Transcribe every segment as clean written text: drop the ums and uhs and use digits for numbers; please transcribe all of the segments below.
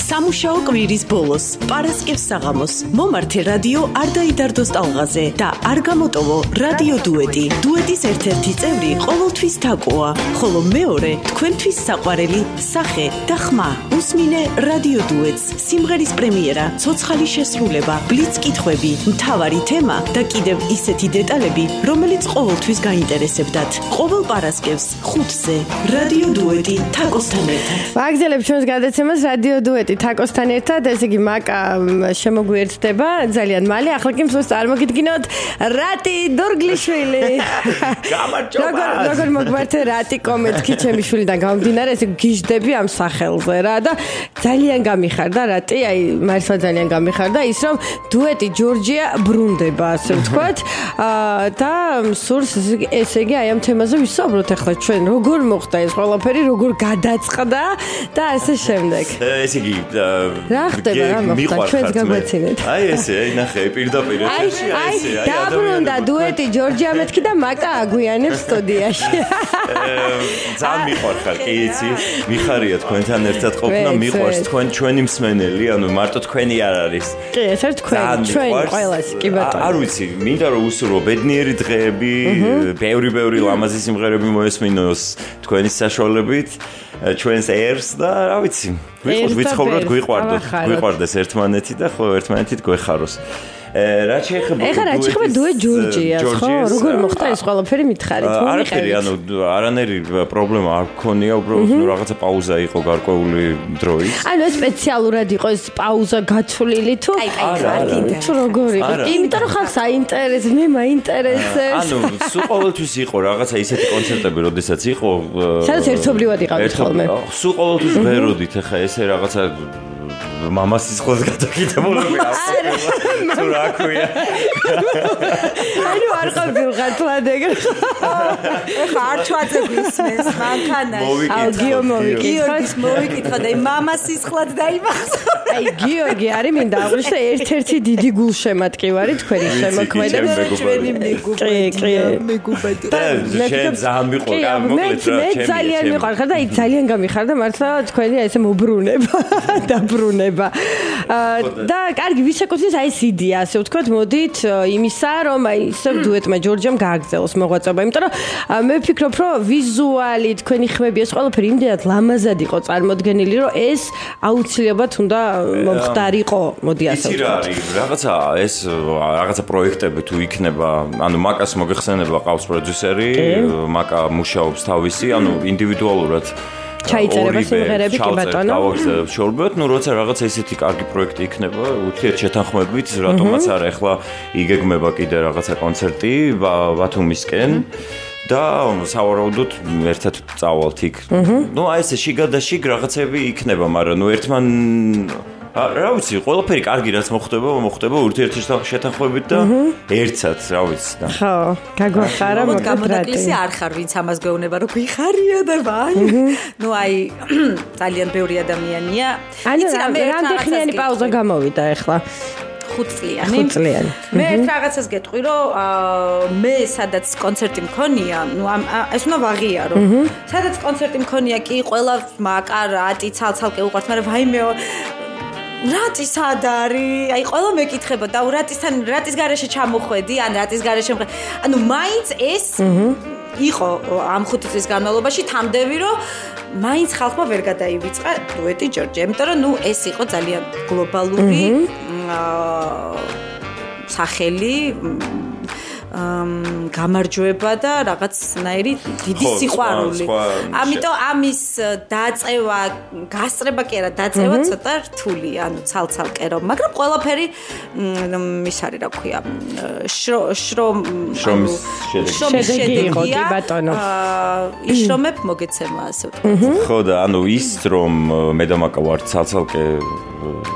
სამუშაო კვირის ბოლოს, პარასკევს საღამოს, მომართე რადიო არ დაიდარდოს ტალღაზე და არ გამოტოვო რადიო დუეტი. დუეტის ერთ-ერთი წევრი ყოველთვის თაკოა, ხოლო მეორე თქვენთვის საყვარელი სახე და ხმა. უსმინე რადიო დუეტს, სიმღერის პრემიერა, ცოცხალი შესრულება, ბლიც კითხვები, მთავარი თემა და კიდევ ისეთი დეტალები, რომელიც ყოველთვის გაინტერესებდათ. ყოველ პარასკევს 5-ზე რადიო დუეტი თაკოსთან ერთად. ვაგზელებ ჩვენს გადაცემას რადიო დუეტი თაკოსთან ერთად, ესე იგი მაკა შემოგვიერთდება ძალიან მალე. ახლა კი მსურს წარმოგიდგინოთ რატი დორგლიშვილი. გამარჯობა. როგორ მოგვართე რატი კომეთქი ჩემი შვილიდან გამომდინარე, ესე გიჟდები ამ სახელზე რა და ძალიან გამიხარდა რატი, აი მართლა ძალიან გამიხარდა ის რომ დუეტი ჯორჯია ბრუნდება, ასე ვთქვათ. და მსურს ესე იგი აი ამ თემაზე ვისაუბროთ ახლა ჩვენ როგორ მოხდა ეს ყველაფერი, როგორ გადაწყდა და ასე შემდეგ. ესე იგი რა ხდება რა მოხდა ჩვენს გაგვაცინეთ. აი ესე, აი ნახე, პირდაპირ ეთერში აი ესე, აი დაბრუნდა დუეტი ჯორჯია მეთქი და მაკა აგვიანებს სტუდიაში. ძალიან მიყვარხარ, კი იცი, მიხარია თქვენთან ერთად ყოფნა, მიყვარს თქვენ ჩვენი მსმენელი, ანუ მარტო თქვენი არ არის. კი, ეს არის თქვენი, ჩვენი ყველას, კი ბატონო. არ ვიცი, მინდა რომ უსურვო ბედნიერი დღეები, ბევრი ლამაზი simღერები მოესმინოს თქვენი საშუალებით. ჩვენს ერს და რა ვიცი ვიცხოვროთ გვიყვარდეს ერთმანეთი და ხო ერთმანეთით გვეხაროს რა შეეხება ეხლა რა შეეხება დუეტ ჯორჯიას ხო როგორ მოხდა ეს ყველაფერი მითხარით არაფერი ანუ არანაირი პრობლემა არ გქონია უბრალოდ რაღაცა პაუზა იყო გარკვეული დროის ანუ ეს სპეციალურად იყო ეს პაუზა გათვლილი თუ თუ როგორ იყო კი იმიტომ რომ ხალხს აინტერესებს მე მაინტერესებს ანუ სულ ყოველთვის იყო რაღაცა ისეთი კონცერტები როდესაც იყო სადაც ერთობლივად იყავით ხოლმე სულ ყოველთვის ვეროდით ახლა ესე რაღაცა მამას სიცხლეს გადაკეთებულები თუ რა ქვია ანუ არ ყავდილღარ თვადეგ ეხა არჩვაძე გვისმენს მანქანაში გიორგის მოვიკითხა და მამას სიცხლად დაიმახსოვრა აი გიორგი არის მინდა აღვნიშნო ერთ-ერთი დიდი გულშემატკივარი თქვენი შემოქმედება ჩვენი მეგობარი და შენ ძალიან მიყვარდა მოკლედ რა მე ძალიან მიყვარხარ და აი ძალიან გამიხარდა მართლა თქვენი ესე მობრუნება დაბრუნება და კარგი ვისაკუთრებს აი ეს იდეა ასე ვთქვათ მოდით იმისა რომ აი ისევ დუეტმა ჯორჯიამ გააგრძელოს მოღვაწეობა იმიტომ რომ მე ვფიქრობ რომ ვიზუალი თქვენი ხმები ეს ყველაფერი იმდენად ლამაზად იყო წარმოდგენილი რომ ეს აუცილებლად უნდა მომხდარიყო მოდი ასე ვთქვათ რაღაცა ეს რაღაცა პროექტები თუ იქნება ანუ მაკას მოგეხსენება ყავს პროდიუსერი მაკა მუშაობს თავისი ანუ ინდივიდუალურად ჩაიწერება სიმღერები კი ბატონო. შორბეთ, ნუ როცა რაღაცა ისეთი კარგი პროექტი იქნება, ურთიერთშეთანხმებით, რატომაც არა, ახლა იგეგმება კიდე რაღაცა კონცერტი ბათუმისკენ და სავარაუდოდ ერთად წავალთ იქ. ნუ აი ესე შიგადაშიგ რაღაცები იქნება, მაგრამ ნუ ერთმან რა ვიცი, ყველაფერი კარგი რაც მოხდება ურთიერთშეთანხმებით და ერთად, რა ვიცი. ხო, გაგვახარა მოკლედ გამოდაკლისი არ ხარ, ვინც ამას გვეუბნება, რომ გვიხარია და ვაი. ნუ აი ძალიან ბევრი ადამიანია. იცი რა მე რამდენი პაუზა გამოვიდა ახლა? 5 წლიანი. მე ერთ რაღაცას გეტყვი, რომ მე სადაც კონცერტი მქონია, ნუ ეს უნდა ვაღიარო. სადაც კონცერტი მქონია, კი ყველა მაკა რატი ცალ-ცალკე უყვართ, მაგრამ ვაიმე რატი სად არის? აი ყველა მეკითხება და რატის გარეშე ჩამოხვედი, ან რატის გარეშე ანუ მაინც ეს იყო ამ 5 წლის განმავლობაში თამდები რომ მაინც ხალხმა ვერ გადაივიწყა დუეტი ჯორჯია, იმიტომ რომ ნუ ეს იყო ძალიან გლობალური სახელი გამარჯვება და რაღაცნაირი დიდი სიყვარული. ამიტომ ამის დაწევა, გასწრება კი არა, დაწევა ცოტა რთულია, ანუ ცალ-ცალკე რომ, მაგრამ ყველაფერი ის არის რა ქვია, შრომის შედეგი იყო კი ბატონო. იშრომებ მოგეცემა ასე ვთქვათ. ხო და ანუ ის რომ მე და მაკა ვართ ცალ-ცალკე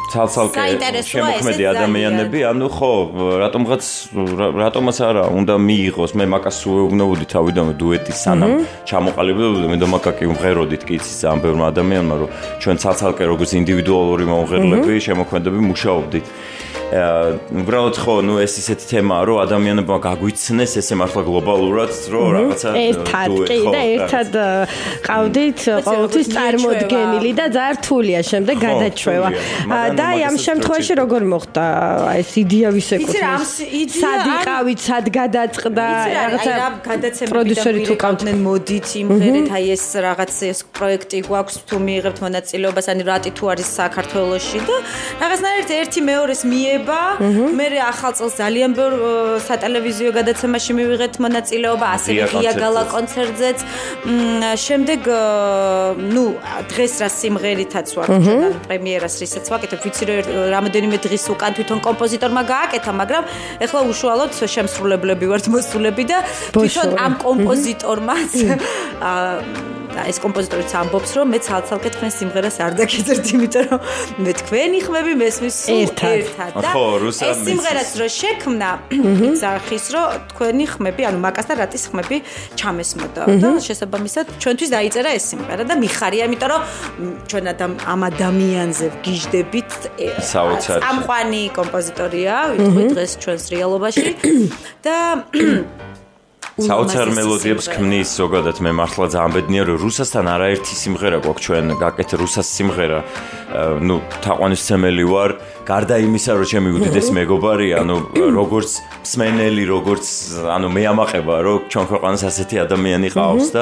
ცალ-ცალკე შემოქმედი ადამიანები, ანუ ხო, რატომაც არა, უნდა მიიღოს, მე მაკას უეუბნებოდი თავიდანვე დუეტის სანამ ჩამოყალიბებოდა, მე და მაკა კი ვმღეროდით კი იცის ძალიან ბევრმა ადამიანმა, რომ ჩვენ ცალ-ცალკე როგორც ინდივიდუალური მომღერლები, შემოქმედები მუშაობდით. უბრალოდ ხო, ეს ისეთი თემაა, რომ ადამიანებმა გაგვიცნეს ესე მართლა გლობალურად, რომ რაღაცა ერთად კი და ერთად ყავდით ყოველთვის წარმოდგენილი და ძალიან რთულია შემდეგ გადაჩვევა. და ამ შემთხვევაში როგორ მოხდა ეს იდეა ვის ეკუთვნის? სად იყავით, სად გადაწყდა? რაღაცა პროდიუსერი თუ ყავდნენ მოდით იმღერეთ, აი ეს რაღაც ეს პროექტი გვაქვს თუ მიიღებთ მონაწილეობას, ანუ რატი თუ არის საქართველოში და რაღაცნაირად ერთი მეორეს მე ახალ წელს ძალიან ბევრ სატელევიზიო გადაცემაში მივიღეთ მონაწილეობა, ასევე ღია გალა კონცერტზეც. შემდეგ დღეს რა სიმღერითაც ვარ ჩვენ პრემიერას რისაც ვაკეთებ, ვიცი რომ რამოდენიმე დღის უკან თვითონ კომპოზიტორმა გააკეთა, მაგრამ ეხლა უშუალოდ შემსრულებლები ვართ მოსულები და თვითონ ამ კომპოზიტორმაც ეს კომპოზიტორიც ამბობს, რომ მე ცალ-ცალკე თქვენ სიმღერას არ დაგიწერთ, იმიტომ რომ მე თქვენი ხმები მესმის ერთად. და ეს სიმღერაც რო შექმნა, იცახის, რომ თქვენი ხმები, ანუ მაკას და რატის ხმები ჩამესმოდა. და შესაბამისად ჩვენთვის დაიწერა ეს სიმღერა და მიხარია, იმიტომ რომ ჩვენ ამ ადამიანზე ვგიჟდებით. ამყვანი კომპოზიტორია, ვიტყვი დღეს ჩვენს რეალობაში და საოცარ მელოდიებს ქმნის ზოგადად მე მართლა ძალიან ბედნია რომ რუსასთან არაერთი სიმღერა გვაქვს ჩვენ გაკეთე რუსას სიმღერა თაყვანისმცემელი ვარ გარდა იმისა რომ ჩემი უდიდესი მეგობარია ანუ როგორც მსმენელი როგორც ანუ მე ამაყება რომ ჩვენ ქვეყანას ასეთი ადამიანი ყავს და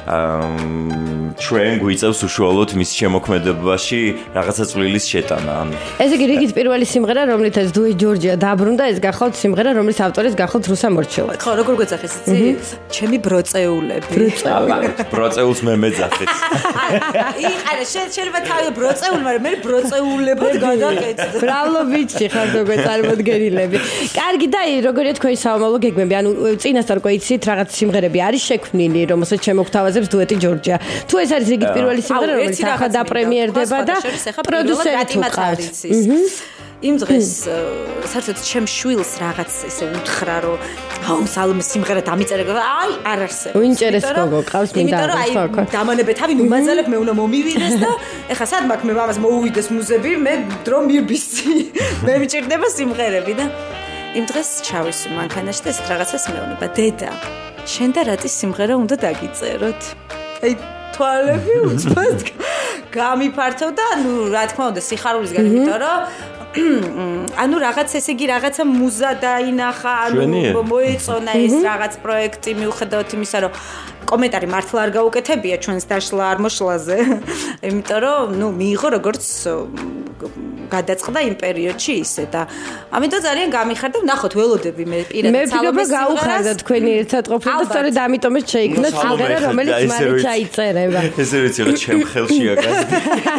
ჩვენ გვიწევს უშუალოდ მის შემოქმედებაში რაღაცა წვლილის შეტანა ანუ ესე იგი რიგით პირველი სიმღერა რომლითაც დუეტ ჯორჯია დაბრუნდა ეს გახავთ სიმღერა რომლის ავტორიც გახავთ რუსა მორჩილაძე ხო როგორ გვეძახეს იცი ჩემი ბროწეულები ბროწეულს მე მეძახეთ არა შეიძლება თავი ბროწეული მაგრამ მე ბროწეულებად გადაკეთდა ბრალობიჩი ხარ როგორ წარმოდგენილები კარგი და როგორია თქვენი საომალო გეგმები ანუ წინასწარ უკვე იცით რაღაც სიმღერები არის შექმნილი რომელსაც შემოგთავაზებს დუეტი ჯორჯია თუ ეს არის რიგით პირველი სიმღერა რომელიც ახლა დაპრემიერდება და პროდიუსერი თუ ყავს იმ დღეს საერთოდ ჩემ შვილს რაღაც ესე უთხრა რომ აუ სალომე სიმღერა დამიწერე აი არ არსებობს უინტერეს გოგო ყავს მინდა ხო დამანებე თავი ნუ მაძალებ მე უნდა მომივიდეს და ეხა სად მაქვს მე მამას მოუვიდეს მუზები მე დრო მიბისი მე მიჭირდება სიმღერები და იმ დღეს ჩავისი მანქანაში და ეს რაღაცას მეუბნება დედა შენ და რატის სიმღერა უნდა დაგიწეროთ აი თვალები უცბად გამიფართო და ნუ რა თქმა უნდა სიხარულისგან იმიტომ რომ ანუ რაღაც ესე იგი რაღაცა მუზა დაინახა ანუ მოეწონა ეს რაღაც პროექტი მიუხედავად იმისა რომ კომენტარი მართლა არ გაუკეთებია ჩვენს დაშლა არ მოშლაზე იმიტომ რომ ნუ მიიღო როგორც გადაწყდა იმ პერიოდში ისე და ამიტომ ძალიან გამიხარდა ვნახოთ ველოდები მე პირადად სალომეს მე გავუხარდა თქვენი ერთად ყოფნა და სწორედ ამიტომაც შეიქმნა სიმღერა რომელიც მალე ჩაიწერება ესე ვიცი რა ჩემ ხელშია გასდი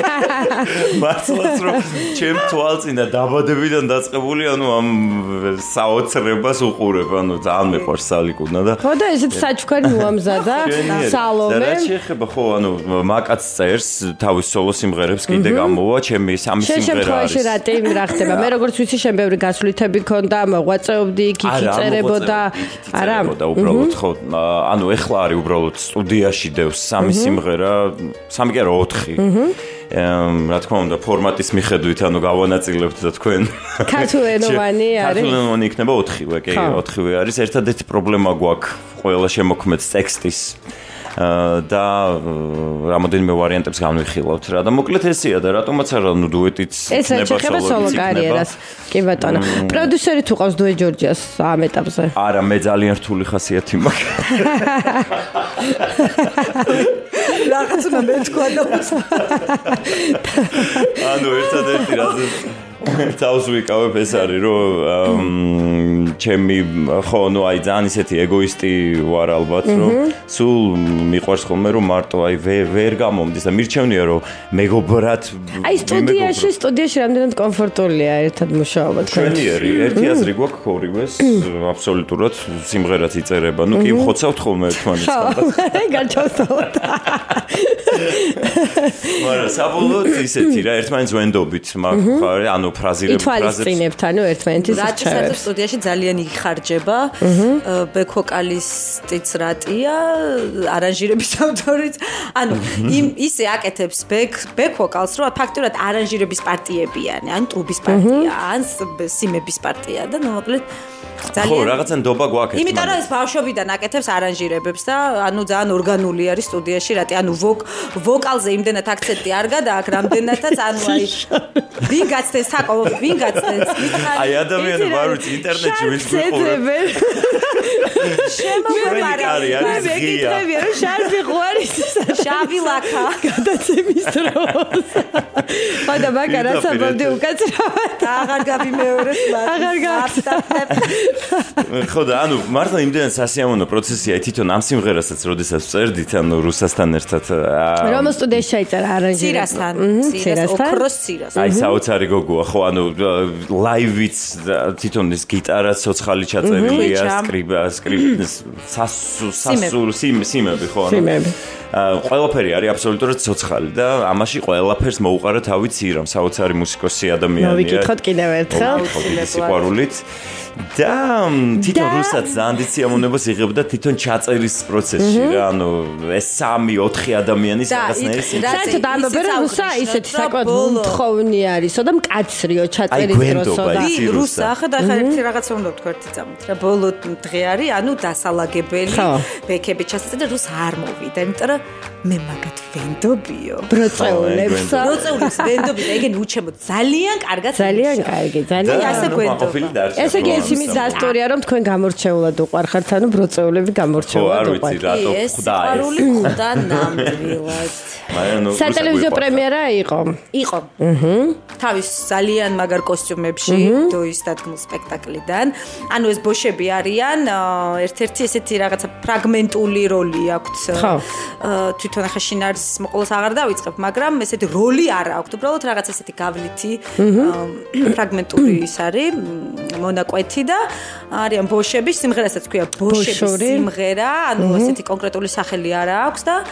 მართლაც რომ ჩემ თვალწინა დაბადებიდან დაწყებული ანუ ამ საოცრებას უყურებ ანუ ძალიან მეყვარს სალიკუნა და ხო და ესეც საჩუქარი მოამზადა სალომე და რა შეეხება ხო ანუ მაკაც წერს თავის სოლო სიმღერებს კიდე გამოვა ჩემი სამი სიმღერა არის რატი რა ხდება მე როგორც ვიცი შენ ბევრი გასვლითები ქონდა მოღვაწეობდი იქ წერებოდა არა უბრალოდ ხო ანუ ეხლა არის უბრალოდ სტუდიაში დევს სამი სიმღერა სამი კი არა 4 რა თქმა უნდა ფორმატის მიხედვით ანუ გავანაწილებთ და თქვენ ქართულენოვანი არის ქართულენოვანი იქნება 4-ვე კი 4-ვე არის ერთადერთი პრობლემა გვაქვს ყველა შემოქმედს ტექსტის და რამოდენიმე ვარიანტებს განვიხილავთ რა და მოკლედ ესეა და რატომაც არა ნუ დუეტიც იქნება სოლო კარიერას კი ბატონო პროდიუსერი თუ ყავს დუეტ ჯორჯიას ამ ეტაპზე არა მე ძალიან რთული ხასიათი მაქვს რაღაც უნდა მე თქვა და ანუ ერთადერთი თავს ვიკავებ ეს არის რომ ჩემი ხო ნუ აი ძალიან ისეთი ეგოისტი ვარ ალბათ რომ სულ მიყვარს ხოლმე რომ მარტო აი ვერ გამომდის და მირჩევნია რომ მეგობრად აი სტუდიაში რამდენად კომფორტულია ერთად მუშაობა ჩვენიერი ერთი აზრი გვაქვს ორივეს აბსოლუტურად სიმღერაც იწერება ნუ კი ხოცავთ ხოლმე ერთმანეთს გარჩევთ მაგრამ საბოლოოდ ისეთი რა ერთმანეთს ვენდობით მაგრამ ანუ ფრაზირებს ითვალისწინებთ ანუ ერთმანეთის რატო სტუდიაში ძალიან იხარჯება ბექ-ვოკალისტიც რატია არანჟირების ავტორიც ანუ ისე აკეთებს ბექ-ვოკალს რომ ფაქტურად არანჟირების პარტიებიანი ან ტრუბის პარტია ან სიმების პარტია და ნუ მოკლედ ხო რაღაცა ნდობა გვაქვს იმიტომ რომ ეს ბავშვობიდან აკეთებს არანჟირებებს და ანუ ძალიან ორგანული არის სტუდიაში რატი ანუ ვოკალზე იმდენად აქცენტი არ გადააქვს რამდენადაც ანუ აი ვინ გაცდეს საკოლო ვინ გაცდეს აი ადამიანები არ ვიცი ინტერნეტში ვინც გვიყურებს შემოგვარი არის ღია რომ შარფი ყვარის შავი ლაქა გადაცემის დროს ხოდა მაგარა საბამდე უკაცრავად აღარ გამიმეორებს აღარ ხო და ანუ მართლა იმდენად სასიამოვნო პროცესია თვითონ ამ სიმღერასაც როდესაც წერდით ანუ რუსასთან ერთად რომ სტუდიაში ჩაიწერა არანჟირებასთან ოქროს ცირას აი საოცარი გოგოა ხო ანუ ლაივიც თვითონ ეს გიტარა ცოცხალი ჩაწერილია სკრიპტის სიმები ხო სიმები ყველაფერი არის აბსოლუტურად ცოცხალი და ამაში ყველაფერს მოუყარა თავი ცირამ საოცარი მუსიკოსი ადამიანია მოვიკითხოთ კიდევ ერთხელ სიყვარულით და თვითონ რუსად ძალიან დიდ სიამოვნებას იღებდა თვითონ ჩაწერის პროცესში რა ანუ ეს 3-4 ადამიანის რაღაცნაირი საერთოდ ამბობენ რუსა ისეთი საკმაოდ მომთხოვნი არისო და მკაცრიო ჩაწერის დროსო და რუსა ახლა ერთი რაღაცა უნდა ვთქვა ერთი წამით რა ბოლო დღე არის ანუ დასალაგებელი ბექები ჩასწრა და რუსა არ მოვიდა იმიტომ რომ მე მაგათ ვენდობიო ბროწეულებს ვენდობი და ეგენ უჩემო ძალიან კარგად ძალიან კარგი ძალიან ასე გვენდობა ესე იგი ეს იმის დასტურია რომ თქვენ გამორჩეულად უყარხართ ანუ ბროწეულები გამორჩეულად უყართ ეს სიყვარული ხვდა ნამდვილად სატელევიზიო პრემიერა იყო თავის ძალიან მაგარ კოსტიუმებში დოის დადგმულ სპექტაკლიდან ანუ ეს ბოშები არიან ერთ-ერთი ესეთი რაღაცა ფრაგმენტული როლი აქვთ თვითონ ახლა შინაარს მოყოლას აღარ დავიწყებ მაგრამ ესეთი როლი არ აქვთ უბრალოდ რაღაც ესეთი გავლითი ფრაგმენტული ის არის მონაკვეთი და არიან ბოშები სიმღერასაც ქვია ბოშების სიმღერა ანუ ესეთი კონკრეტული სახელი არ აქვს და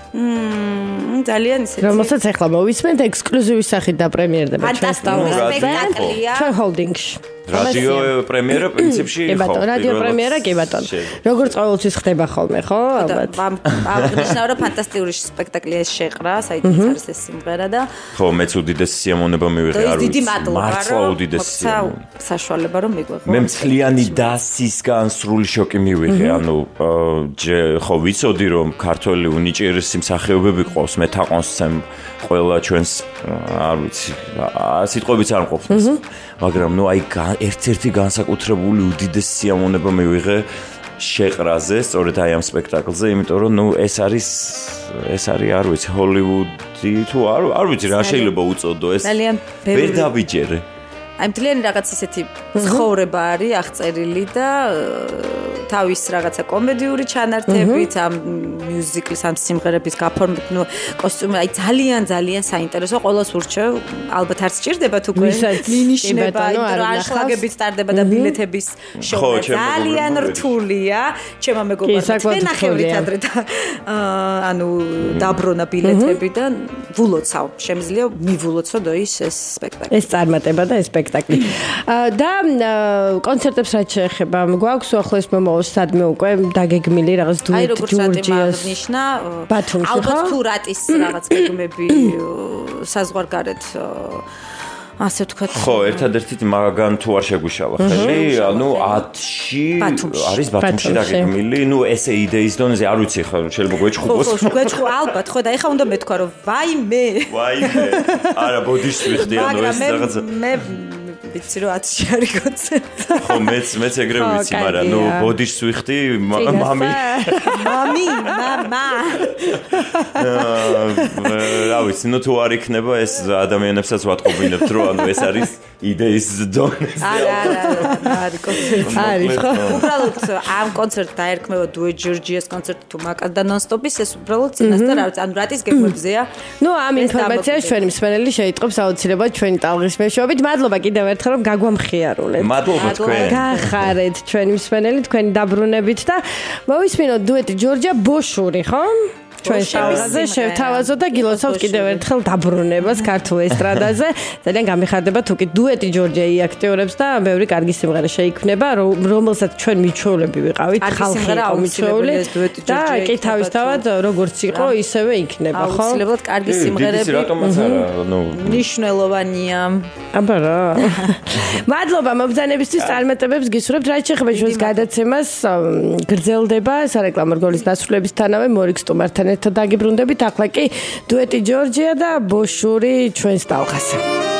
ძალიან ისეთი რომელსაც ახლა მოვისმენთ ექსკლუზივის სახით დაპრემიერდება ჩვენ სპექტაკლია ჩვენ ჰოლდინგში რადიო პრემიერა პრინციპში ხო რადიო პრემიერა კი ბატონო როგორც ყოველთვის ხდება ხოლმე ხო ალბათ აღნიშნავ რომ ფანტასტიკური სპექტაკლია ეს შეყრა საერთოდ არის ეს სიმღერა და ხო მეც უდიდესი სიამოვნება მივიღე არ ვიცი მართლა უდიდესი სიამოვნება საშუალება რომ მიგვეღო მე მთლიანი დასისგან სრული შოკი მივიღე ანუ ხო ვიცოდი რომ ქართველი უნიჭიერესი მსახიობები ყავს მე თაყვანსცემ ყველა ჩვენს არ ვიცი სიტყვებიც არ მყოფს მაგრამ ნუ აი ერთ-ერთი განსაკუთრებული უდიდესი სიამოვნება მივიღე შეყრაზე სწორედ აი ამ სპექტაკლზე იმიტომ რომ ნუ ეს არის არ ვიცი ჰოლივუდი თუ არ ვიცი რა შეიძლება უწოდო ეს ვერ დავიჯერე აი მთლიანი რაღაც ისეთი ცხოვრება არის აღწერილი და თავის რაღაცა კომედიური ჩანართებით ამ მიუზიკლის ამ სიმღერების გაფორმებით ნუ კოსტიუმი აი ძალიან საინტერესო ყოველს ურჩევ ალბათ არ სჭირდება თუ მინიშნება რომ ანშლაგებით სტარდება და ბილეთების შოუ ძალიან რთულია ჩემო მეგობრებო თქვენ ნახევრით ადრე და ანუ დაბრუნა ბილეთები და ვულოცავ შემიძლია მივულოცო ის სპექტაკლი ეს წარმატება და ეს სპექტაკლი და კონცერტებს რაც შეეხება გვაქვს უახლოეს მომავალ სადმე უკვე დაგეგმილი რაღაც ჯურჯიას ნიშნა ბათუმში ალბათ თუ რატის რაღაც გეგმები საზღვარგარეთ ასე ვთქვათ ხო ერთადერთი მაგან თუ არ შეგვიშავა ხელი ანუ 10-ში არის ბათუმში დაგეგმილი ნუ ესე იდეის დონეზე არ ვიცი ხო შეიძლება გვეჭხუბოს გვეჭხუ ალბათ ხო და ეხლა უნდა მეთქვა რომ ვაიმე არა ბოდიშს ვიხდი ანუ ეს რაღაცა მე ვიცი რომ 1000-ში არის კონცერტი. ხო, მეც ეგრე ვიცი, მაგრამ ნუ ბოდიშს ვიხდი, მამი. მამა. რა ვიცი, ნუ თუ არ იქნება ეს ადამიანებსაც ვატყობინებთ, რომ ანუ ეს არის იდეის დონეზე. არა, კონცერტი. არის ხო? უბრალოდ ამ კონცერტს დაერქმევა დუეტ ჯორჯიას კონცერტი თუ მაკას და ნონ-სტოპის ეს უბრალოდ წინასწარ არის, ანუ რატის გეგმებზეა. ნუ ამ ინფორმაციას ჩვენი მსმენელი შეიტყობს აუცილებლად ჩვენი ტალღის მეშვეობით. მადლობა კიდევ ერთხელ რომ გაგვამხიარულეთ. მადლობა თქვენ. გახარეთ ჩვენი მსმენელი თქვენი დაბრუნებით და მოვისმინოთ დუეტი ჯორჯია ბოშური, ხო? ჩვენ ტალღაზე შევთავაზოთ და გილოცავთ კიდევ ერთხელ დაბრუნებას ქართულ ესტრადაზე. ძალიან გამიხარდება თუ კი დუეტი ჯორჯია იაქტიურებს და ბევრი კარგი სიმღერა შეიქმნება, რომელსაც ჩვენ მიჩვეულები ვიყავით, ხალხი იყო მიჩვეული და კი თავისთავად როგორც იყო, ისევე იქნება, ხო? აუცილებლად კარგი სიმღერები. რატომაც არა, ნუ ნიშნულოვანია. აბა რა. მადლობა მობრძანებისთვის, წარმატებებს გისურვებთ. რაც შეეხება ჩვენს გადაცემას, გრძელდება სარეკლამო რგოლის დასრულებისთანავე მორიქ სტუმართან ერთად დაგიბრუნდებით. ახლა კი დუეტი ჯორჯია და ბოშური ჩვენს ტალღაზე.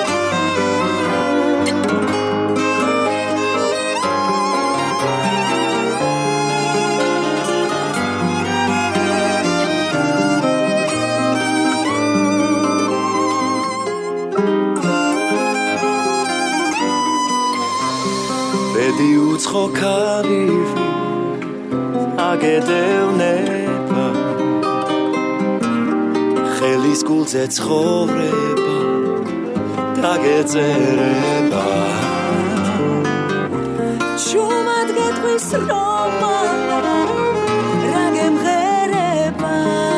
ბედი უცხო ქალივი აგედევნება ხელის გულზე ცხოვრება დაგეწერება შუმად გეტყვის რომანა რა გემღერება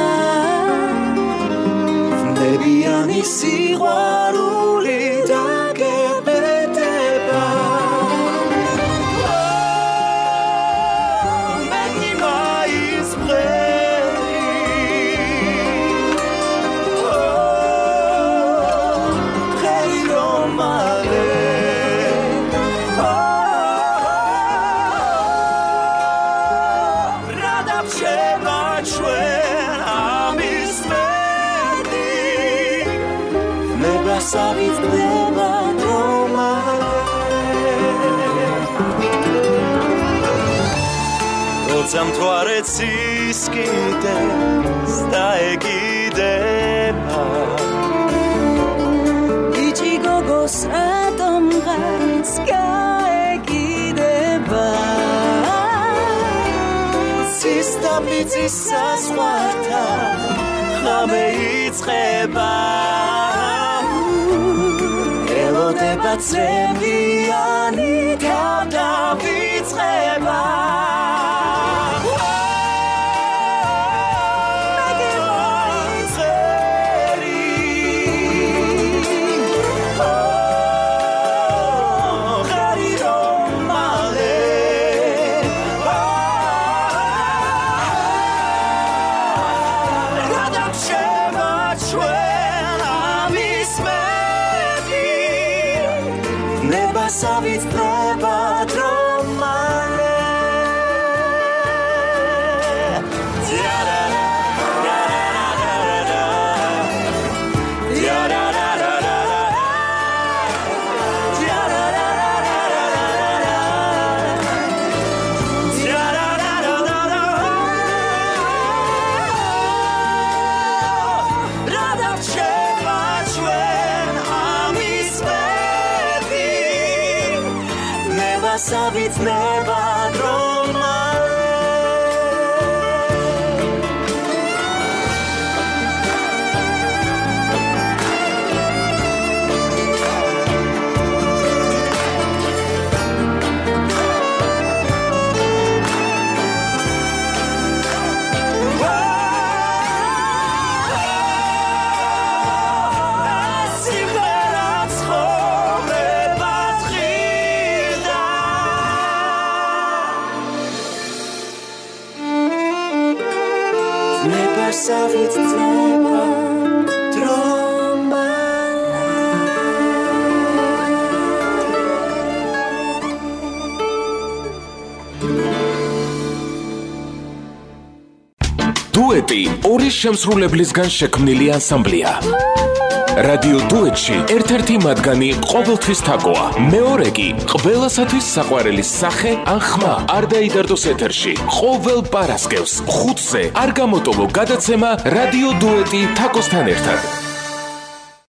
ნებიანი სიყვარული დაგებეტება Savit neba doma Roza მთვარეთ სისკიდეს დაეკიდება Ichi gogos atomღაც გაეკიდება სისტამიცის საზღვართან ხამე იწყება ელოდება წემიანი თავდავიწყება Savit neba dromale Savit neba Savit neba დუეტი ორი შემსრულებლისგან შექმნილი ანსამბლია. რადიო დუეტში ერთ-ერთი მათგანი ყოველთვის თაკოა. მეორე კი ყველასათვის საყვარელი სახე ან ხმა არ დაიდარდოს ეთერში. ყოველ პარასკევს 5-ზე არ გამოტოვო გადაცემა რადიო დუეტი თაკოსთან ერთად.